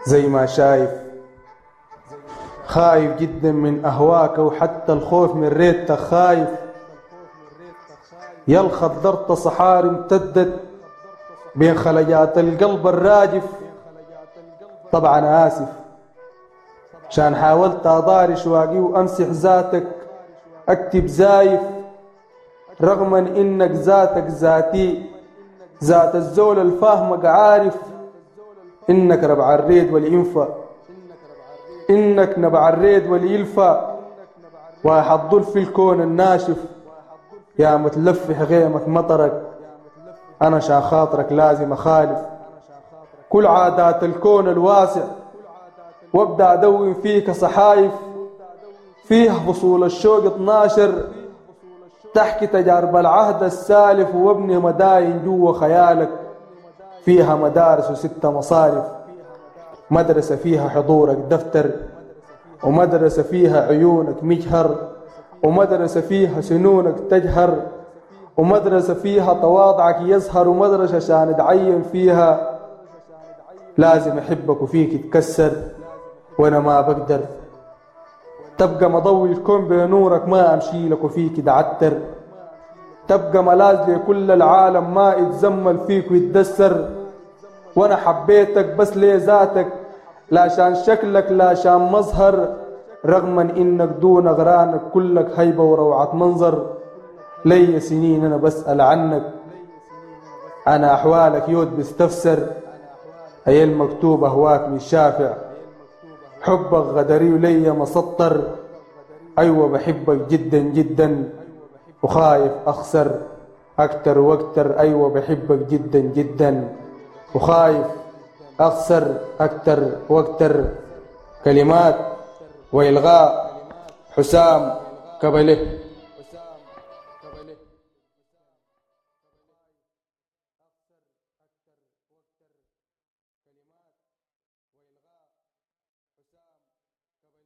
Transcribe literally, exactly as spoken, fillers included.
زي ما شايف خايف جدا من أهواك، وحتى الخوف من ريتك خايف. يا خضرت صحاري امتدت بين خليات القلب الراجف. طبعا آسف شان حاولت أضاري شواقي وأمسح ذاتك أكتب زايف، رغم إنك ذاتك ذاتي ذات الزول الفاهمك عارف إنك ربع الريد والينفى، إنك نبع الريد واليلفى وحضل في الكون الناشف. يا متلفح غيمك مطرك أنا شان خاطرك لازم أخالف كل عادات الكون الواسع، وابدأ أدون فيك صحايف فيها فصول الشوق اثناشر تحكي تجارب العهد السالف، وابني مداين جوا خيالك فيها مدارس وستة مصارف. مدرسة فيها حضورك دفتر، ومدرسة فيها عيونك مجهر، ومدرسة فيها سنونك تجهر، ومدرسة فيها تواضعك يظهر، ومدرسة شان تعين فيها لازم أحبك وفيك تكسر وأنا ما بقدر. تبقى مضوي الكون بنورك ما أمشي لك وفيك دعتر، تبقى ملاذ لكل العالم ما يتزمل فيك ويتدسر. وأنا حبيتك بس ليه ذاتك لا شان شكلك لا شان مظهر، رغم إنك دون غرانك كلك هيبة وروعة منظر. لي سنين أنا بسأل عنك أنا أحوالك يود بستفسر، هي المكتوب أهواك من شافع حبك غدري ولي مسطر. أيوة بحبك جدا جدا وخايف أخسر أكتر وأكتر. أيوة بحبك جدا جدا وخايف أخسر أكتر وأكتر. كلمات وإلغاء حسام كبله.